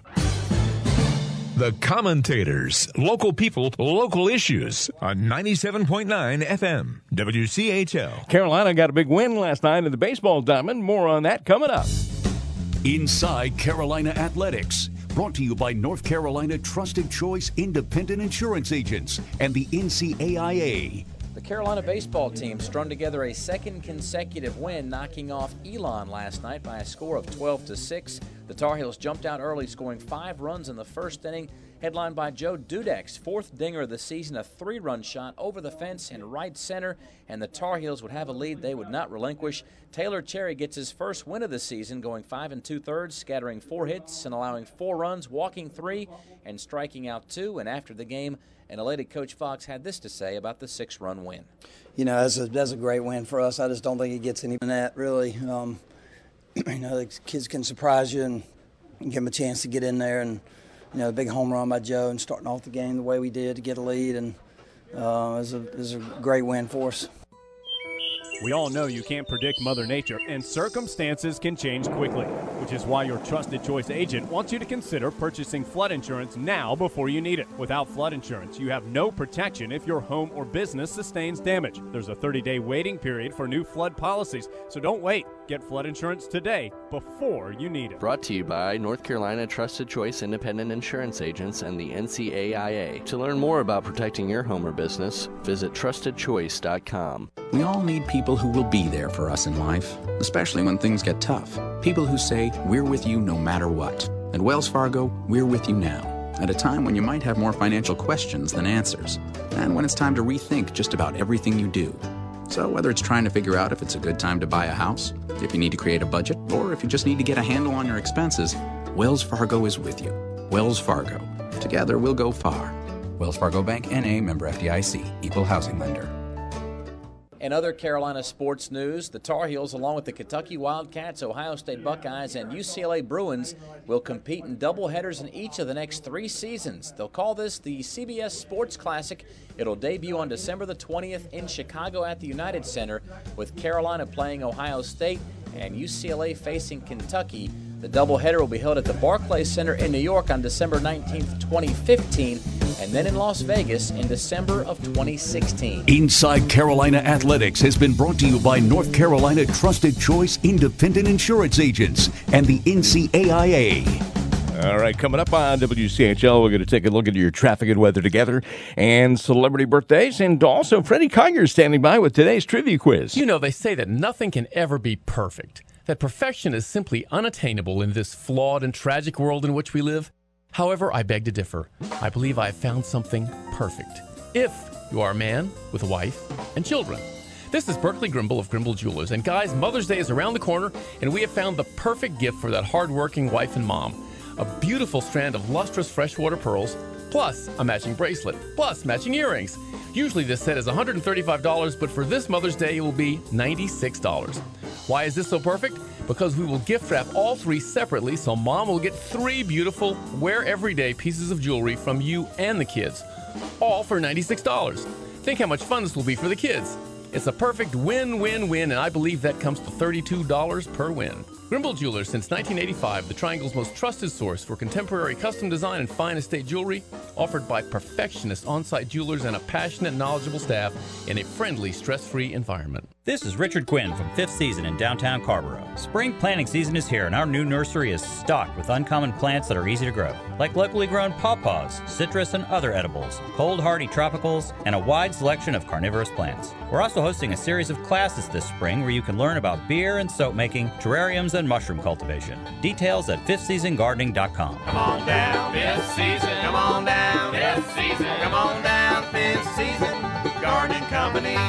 The Commentators. Local people, local issues on 97.9 FM, WCHL. Carolina got a big win last night in the baseball diamond. More on that coming up. Inside Carolina Athletics. Brought to you by North Carolina Trusted Choice Independent Insurance Agents and the NCAIA. The Carolina baseball team strung together a second consecutive win, knocking off Elon last night by a score of 12-6. The Tar Heels jumped out early, scoring 5 runs in the first inning, headlined by Joe Dudek's 4th dinger of the season, a 3-run shot over the fence in right center, and the Tar Heels would have a lead they would not relinquish. Taylor Cherry gets his first win of the season, going 5 2/3, scattering 4 hits and allowing 4 runs, walking 3 and striking out 2. And after the game, an elated Coach Fox had this to say about the 6-run win. You know, that's a great win for us. I just don't think it gets any than that, really. You know, the kids can surprise you and give them a chance to get in there. And, you know, the big home run by Joe and starting off the game the way we did to get a lead. And is a great win for us. We all know you can't predict Mother Nature, and circumstances can change quickly, which is why your trusted choice agent wants you to consider purchasing flood insurance now before you need it. Without flood insurance, you have no protection if your home or business sustains damage. There's a 30-day waiting period for new flood policies, so don't wait. Get flood insurance today before you need it. Brought to you by North Carolina Trusted Choice Independent Insurance Agents and the NCAIA. To learn more about protecting your home or business, visit trustedchoice.com. We all need people who will be there for us in life, especially when things get tough. People who say, we're with you no matter what. At Wells Fargo, we're with you now, at a time when you might have more financial questions than answers, and when it's time to rethink just about everything you do. So whether it's trying to figure out if it's a good time to buy a house, if you need to create a budget, or if you just need to get a handle on your expenses, Wells Fargo is with you. Wells Fargo. Together we'll go far. Wells Fargo Bank, N.A., member FDIC, equal housing lender. In other Carolina sports news, the Tar Heels, along with the Kentucky Wildcats, Ohio State Buckeyes, and UCLA Bruins, will compete in doubleheaders in each of the next 3 seasons. They'll call this the CBS Sports Classic. It'll debut on December the 20th in Chicago at the United Center, with Carolina playing Ohio State and UCLA facing Kentucky. The doubleheader will be held at the Barclays Center in New York on December 19th, 2015, and then in Las Vegas in December of 2016. Inside Carolina Athletics has been brought to you by North Carolina Trusted Choice Independent Insurance Agents and the NCAIA. All right, coming up on WCHL, we're going to take a look at your traffic and weather together and celebrity birthdays. And also, Freddie Collier standing by with today's trivia quiz. You know, they say that nothing can ever be perfect, that perfection is simply unattainable in this flawed and tragic world in which we live. However, I beg to differ. I believe I have found something perfect. If you are a man with a wife and children. This is Berkeley Grimble of Grimble Jewelers. And guys, Mother's Day is around the corner, and we have found the perfect gift for that hardworking wife and mom. A beautiful strand of lustrous freshwater pearls, plus a matching bracelet, plus matching earrings. Usually this set is $135, but for this Mother's Day it will be $96. Why is this so perfect? Because we will gift wrap all 3 separately, so mom will get 3 beautiful wear everyday pieces of jewelry from you and the kids, all for $96. Think how much fun this will be for the kids. It's a perfect win-win-win, and I believe that comes to $32 per win. Grimble Jewelers, since 1985, the Triangle's most trusted source for contemporary custom design and fine estate jewelry, offered by perfectionist on-site jewelers and a passionate, knowledgeable staff in a friendly, stress-free environment. This is Richard Quinn from Fifth Season in downtown Carrboro. Spring planting season is here, and our new nursery is stocked with uncommon plants that are easy to grow, like locally grown pawpaws, citrus, and other edibles, cold-hardy tropicals, and a wide selection of carnivorous plants. We're also hosting a series of classes this spring where you can learn about beer and soap making, terrariums, and mushroom cultivation. Details at fifthseasongardening.com. Come on down, Fifth Season. Come on down, Fifth Season. Come on down, Fifth Season Gardening Company.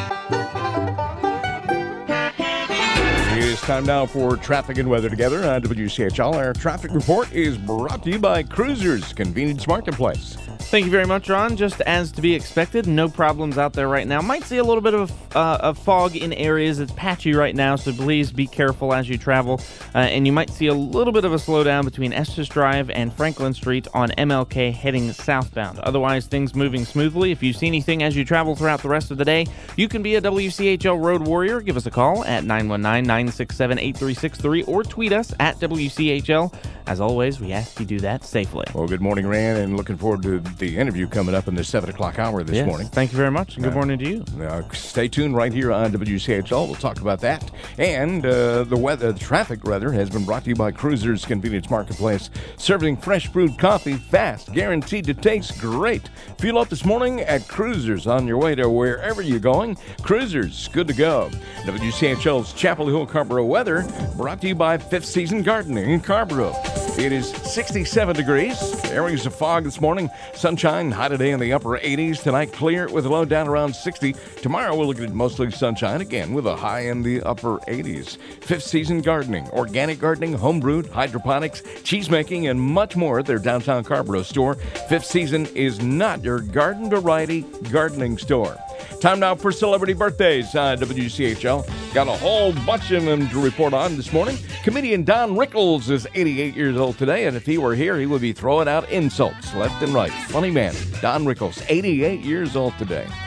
It's time now for traffic and weather together on WCHL. Our traffic report is brought to you by Cruisers Convenience Marketplace. Thank you very much, Ron. Just as to be expected, no problems out there right now. Might see a little bit of fog in areas. It's patchy right now, so please be careful as you travel. And you might see a little bit of a slowdown between Estes Drive and Franklin Street on MLK heading southbound. Otherwise, things moving smoothly. If you see anything as you travel throughout the rest of the day, you can be a WCHL Road Warrior. Give us a call at 919-967-8363 or tweet us at WCHL. As always, we ask you do that safely. Well, good morning, Rand, and looking forward to the interview coming up in the 7 o'clock hour this morning. Thank you very much, and good morning to you. Stay tuned right here on WCHL. We'll talk about that. And the traffic has been brought to you by Cruisers Convenience Marketplace, serving fresh brewed coffee fast, guaranteed to taste great. Fuel up this morning at Cruisers on your way to wherever you're going. Cruisers, good to go. WCHL's Chapel Hill Carrboro weather brought to you by Fifth Season Gardening in Carrboro. It is 67 degrees. Areas of fog this morning. Sunshine, high today in the upper 80s. Tonight, clear with a low down around 60. Tomorrow, we'll look at mostly sunshine again with a high in the upper 80s. Fifth Season Gardening, organic gardening, home brewed, hydroponics, cheese making, and much more at their downtown Carrboro store. Fifth Season is not your garden variety gardening store. Time now for celebrity birthdays on WCHL. Got a whole bunch of them to report on this morning. Comedian Don Rickles is 88 years old today, and if he were here, he would be throwing out insults left and right. Funny man, Don Rickles, 88 years old today.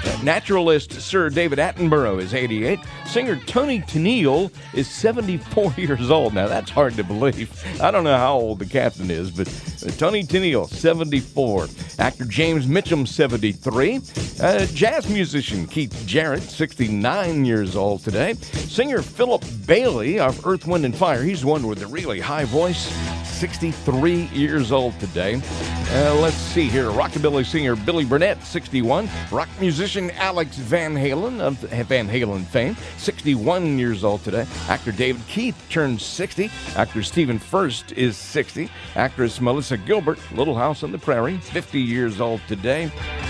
Naturalist Sir David Attenborough is 88. Singer Tony Tennille is 74 years old. Now, that's hard to believe. I don't know how old the captain is, but Tony Tennille, 74. Actor James Mitchum, 73. Jazz musician Keith Jarrett, 69 years old today. Singer Philip Bailey of Earth, Wind, and Fire, he's the one with the really high voice, 63 years old today. Let's see here. Rockabilly singer Billy Burnett, 61. Rock musician Alex Van Halen of Van Halen fame, 61 years old today. Actor David Keith turns 60. Actor Stephen Furst is 60. Actress Melissa Gilbert, Little House on the Prairie, 50 years old today.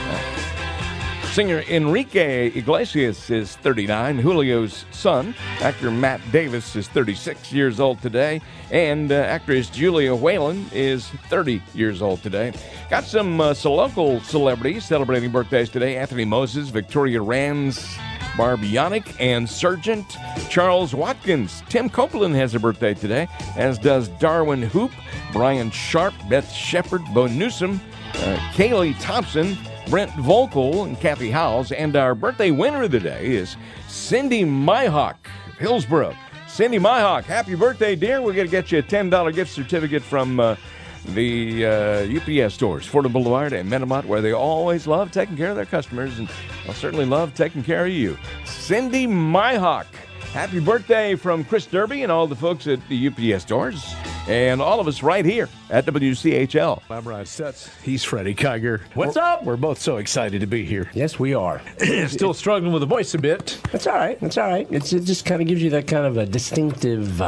Singer Enrique Iglesias is 39, Julio's son. Actor Matt Davis is 36 years old today. And actress Julia Whalen is 30 years old today. Got some local celebrities celebrating birthdays today. Anthony Moses, Victoria Rands, Barb Yannick, and Sergeant Charles Watkins. Tim Copeland has a birthday today, as does Darwin Hoop, Brian Sharp, Beth Shepard, Bo Newsom, Kaylee Thompson, Brent Volkel, and Kathy Howells. And our birthday winner of the day is Cindy Myhawk, Hillsboro. Cindy Myhawk, happy birthday, dear. We're going to get you a $10 gift certificate from the UPS stores, Fordham Boulevard and Metamont, where they always love taking care of their customers, and they'll certainly love taking care of you. Cindy Myhawk, happy birthday from Chris Derby and all the folks at the UPS stores, and all of us right here at WCHL. I'm Ron Stutz. He's Freddie Kiger. What's up? We're both so excited to be here. Yes, we are. Still struggling with the voice a bit. That's all right. That's all right. It just kind of gives you that kind of a distinctive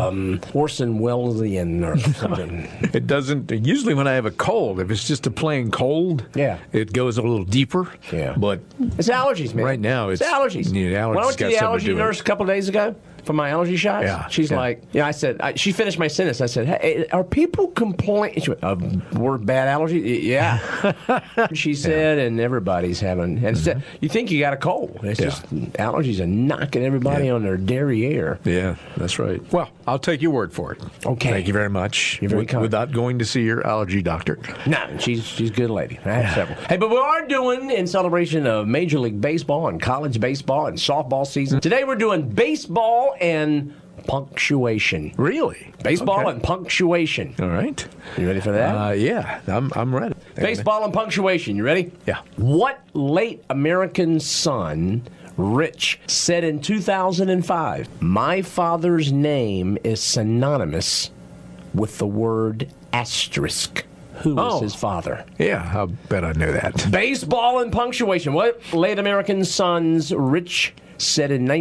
Orson Wellesian or something. It doesn't. Usually when I have a cold, if it's just a plain cold, it goes a little deeper. Yeah. But it's allergies, man. Right now, it's allergies. Yeah, allergies. When I went to the allergy nurse a couple days ago for my allergy shots, she's like, I said, she finished my sentence. I said, hey, are people complaining? She went, we're bad allergy? Yeah. She said, and everybody's having, and you think you got a cold. It's just allergies are knocking everybody on their derriere. Yeah, that's right. Well, I'll take your word for it. Okay. Thank you very much. You're very kind. Without going to see your allergy doctor. No, she's a good lady. I have several. Hey, but we are doing, in celebration of Major League Baseball and college baseball and softball season, today we're doing baseball and punctuation. Really? Baseball and punctuation. All right. You ready for that? Yeah, I'm ready. Baseball and punctuation. You ready? Yeah. What late American son, Rich, said in 2005, "My father's name is synonymous with the word asterisk"? Who was his father? Yeah, I'll bet I know that. Baseball and punctuation. What late American sons, Rich, said in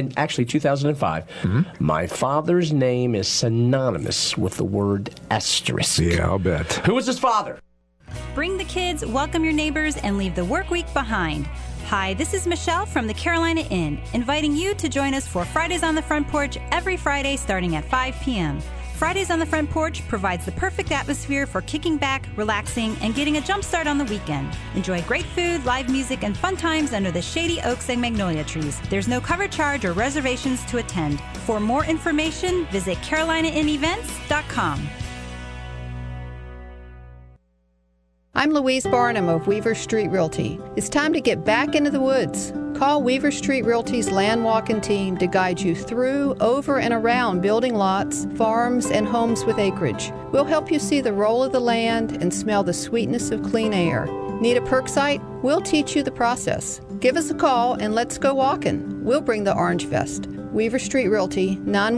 2005, "My father's name is synonymous with the word asterisk"? Yeah, I'll bet. Who was his father? Bring the kids, welcome your neighbors, and leave the work week behind. Hi, this is Michelle from the Carolina Inn, inviting you to join us for Fridays on the Front Porch every Friday starting at 5 p.m. Fridays on the Front Porch provides the perfect atmosphere for kicking back, relaxing, and getting a jump start on the weekend. Enjoy great food, live music, and fun times under the shady oaks and magnolia trees. There's no cover charge or reservations to attend. For more information, visit CarolinaInnEvents.com. I'm Louise Barnum of Weaver Street Realty. It's time to get back into the woods. Call Weaver Street Realty's land walking team to guide you through, over, and around building lots, farms, and homes with acreage. We'll help you see the role of the land and smell the sweetness of clean air. Need a perk site? We'll teach you the process. Give us a call and let's go walking. We'll bring the orange vest. Weaver Street Realty,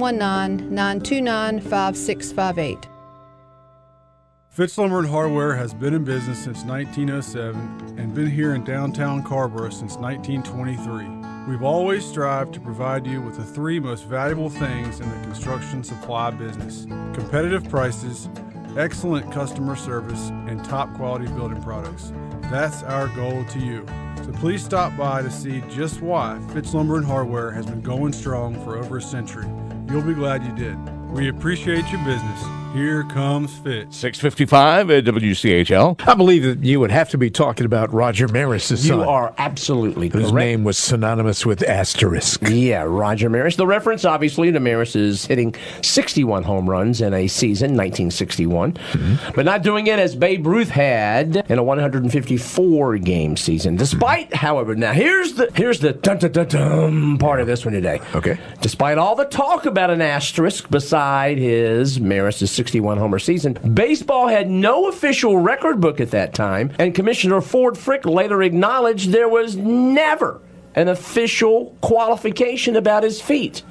919-929-5658. Fitz Lumber and Hardware has been in business since 1907 and been here in downtown Carrboro since 1923. We've always strived to provide you with the three most valuable things in the construction supply business: competitive prices, excellent customer service, and top quality building products. That's our goal to you. So please stop by to see just why Fitz Lumber and Hardware has been going strong for over a century. You'll be glad you did. We appreciate your business. Here comes Fitz. 6:55 at WCHL. I believe that you would have to be talking about Roger Maris' son. You are absolutely whose correct. name was synonymous with asterisk. Yeah, Roger Maris. The reference, obviously, to Maris is hitting 61 home runs in a season, 1961, but not doing it as Babe Ruth had in a 154-game season. Despite, however, now here's the dun-dun-dun-dun part of this one today. Okay. Despite all the talk about an asterisk beside his Maris' 61 homer season, baseball had no official record book at that time, and Commissioner Ford Frick later acknowledged there was never an official qualification about his feat.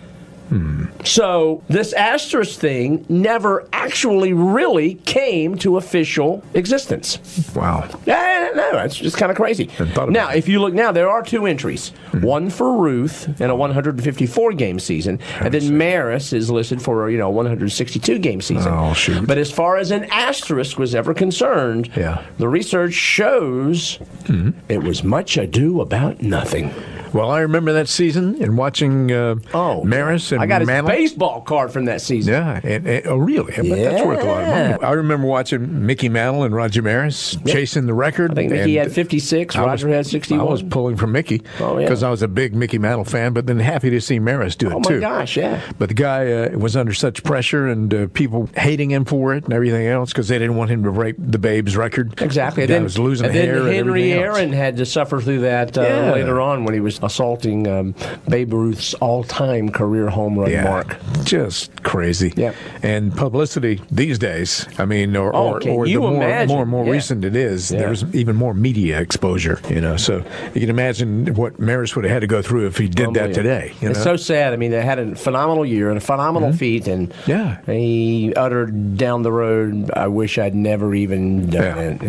So this asterisk thing never actually really came to official existence. Wow. No, it's just kind of crazy. Now, if you look now, there are two entries. One for Ruth in a 154-game season, and then Maris is listed for, a 162-game season. Oh, shoot. But as far as an asterisk was ever concerned, the research shows it was much ado about nothing. Well, I remember that season and watching Maris and I got his Mantle. baseball card from that season. Yeah. Oh, really? But that's worth a lot of money. I remember watching Mickey Mantle and Roger Maris chasing the record. I think Mickey had 56, Roger had 61. I was pulling for Mickey because I was a big Mickey Mantle fan, but then happy to see Maris do it, too. Oh, my gosh, yeah. But the guy was under such pressure and people hating him for it and everything else because they didn't want him to break the Babe's record. Exactly. The guy was losing hair and then Henry and Aaron had to suffer through that later on when he was assaulting Babe Ruth's all-time career home run mark. Just crazy. Yeah. And publicity these days, I mean, or you the more and more recent it is, there's even more media exposure, So you can imagine what Maris would have had to go through if he did that today. It's so sad. I mean, they had a phenomenal year and a phenomenal feat, and he uttered down the road, I wish I'd never even done it.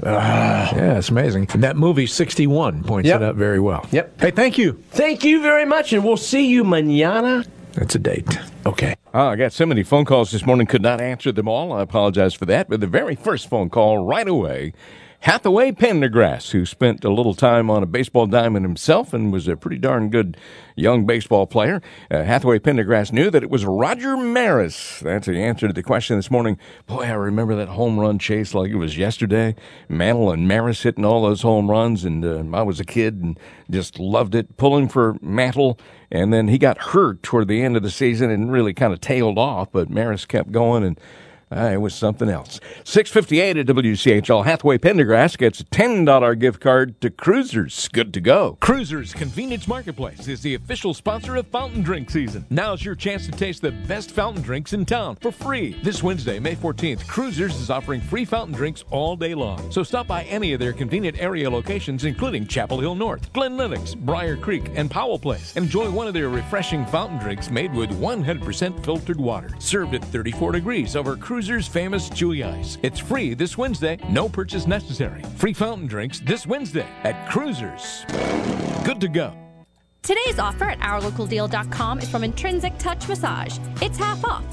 Yeah, it's amazing. And that movie, 61, points it out very well. Yep. Hey, thank you. Thank you very much, and we'll see you mañana. That's a date. Okay. I got so many phone calls this morning, could not answer them all. I apologize for that. But the very first phone call right away, Hathaway Pendergrass, who spent a little time on a baseball diamond himself and was a pretty darn good young baseball player. Hathaway Pendergrass knew that it was Roger Maris. That's the answer to the question this morning. Boy, I remember that home run chase like it was yesterday. Mantle and Maris hitting all those home runs, and I was a kid and just loved it, pulling for Mantle. And then he got hurt toward the end of the season and really kind of tailed off, but Maris kept going, and it was something else. 6:58 at WCHL. Hathaway Pendergrass gets a $10 gift card to Cruisers. Good to go. Cruisers Convenience Marketplace is the official sponsor of Fountain Drink Season. Now's your chance to taste the best fountain drinks in town for free. This Wednesday, May 14th, Cruisers is offering free fountain drinks all day long. So stop by any of their convenient area locations, including Chapel Hill North, Glen Lennox, Briar Creek, and Powell Place. Enjoy one of their refreshing fountain drinks made with 100% filtered water, served at 34 degrees over Cruisers' famous chewy ice. It's free this Wednesday, no purchase necessary. Free fountain drinks this Wednesday at Cruisers. Good to go. Today's offer at OurLocalDeal.com is from Intrinsic Touch Massage. It's half off,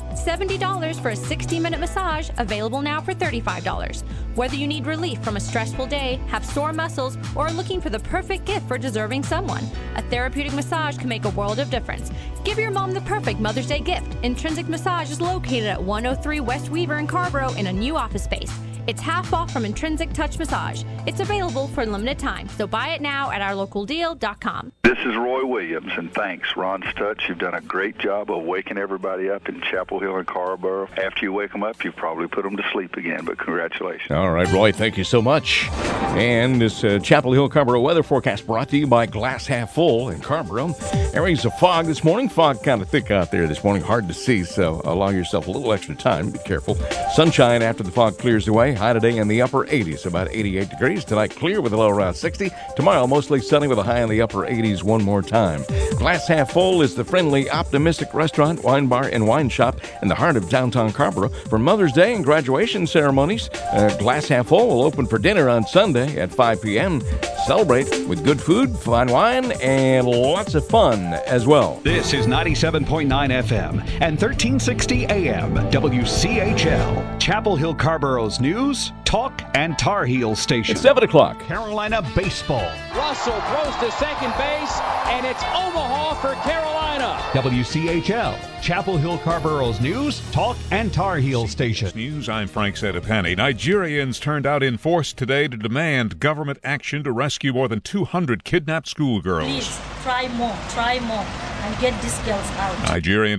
$70 for a 60-minute massage, available now for $35. Whether you need relief from a stressful day, have sore muscles, or are looking for the perfect gift for deserving someone, a therapeutic massage can make a world of difference. Give your mom the perfect Mother's Day gift. Intrinsic Massage is located at 103 West Weaver in Carrboro in a new office space. It's half off from Intrinsic Touch Massage. It's available for a limited time, so buy it now at OurLocalDeal.com. This is Roy Williams, and thanks, Ron Stutz. You've done a great job of waking everybody up in Chapel Hill and Carrboro. After you wake them up, you've probably put them to sleep again, but congratulations. All right, Roy, thank you so much. And this Chapel Hill Carrboro weather forecast brought to you by Glass Half Full in Carrboro. Areas of fog this morning. Fog kind of thick out there this morning, hard to see, so allow yourself a little extra time. Be careful. Sunshine after the fog clears away. High today in the upper 80s, about 88 degrees. Tonight clear with a low around 60. Tomorrow mostly sunny with a high in the upper 80s one more time. Glass Half Full is the friendly, optimistic restaurant, wine bar, and wine shop in the heart of downtown Carrboro. For Mother's Day and graduation ceremonies, Glass Half Full will open for dinner on Sunday at 5 p.m. Celebrate with good food, fine wine, and lots of fun as well. This is 97.9 FM and 1360 AM, WCHL, Chapel Hill Carrboro's new News, Talk, and Tar Heel Station. It's 7 o'clock. Carolina Baseball. Russell throws to second base, and it's Omaha for Carolina. WCHL, Chapel Hill Carborough's News, Talk, and Tar Heel Station. News, I'm Frank Sedapani. Nigerians turned out in force today to demand government action to rescue more than 200 kidnapped schoolgirls. Please, try more, and get these girls out. Nigerian